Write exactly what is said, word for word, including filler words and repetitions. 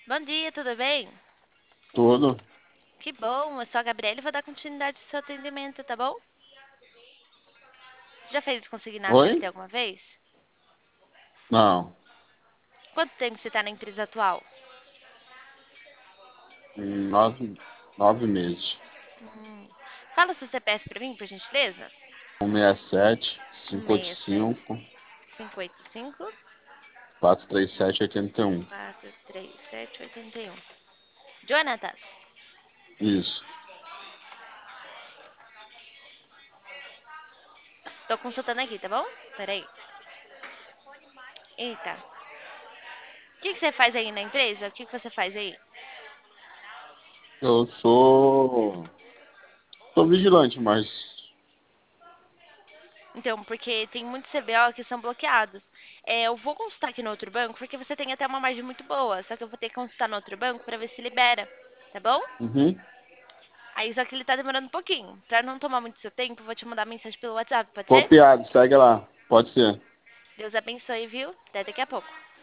Bom dia, tudo bem? Tudo. Que bom, eu sou a Gabriela e vou dar continuidade ao seu atendimento, tá bom? Você já fez isso com Signal C L T Oi? alguma vez? Não. Quanto tempo você tá na empresa atual? Em Nove, nove meses. Hum. Fala o seu C P F pra mim, por gentileza. Um seis sete, Um cinco oito seis sete cinco, cinco oito cinco quatro três sete, oito um. quatro três sete oito um. Jonatas, Isso. tô consultando aqui, tá bom? Peraí. Eita. O que que você faz aí na empresa? O que que você faz aí? Eu sou. Sou vigilante, mas. Então, porque tem muitos C B O que são bloqueados. É, eu vou consultar aqui no outro banco, porque você tem até uma margem muito boa. Só que eu vou ter que consultar no outro banco para ver se libera, tá bom? Uhum. Aí só que ele tá demorando um pouquinho. Pra não tomar muito seu tempo, eu vou te mandar mensagem pelo WhatsApp, pode ser? Copiado, segue lá. Pode ser. Deus abençoe, viu? Até daqui a pouco.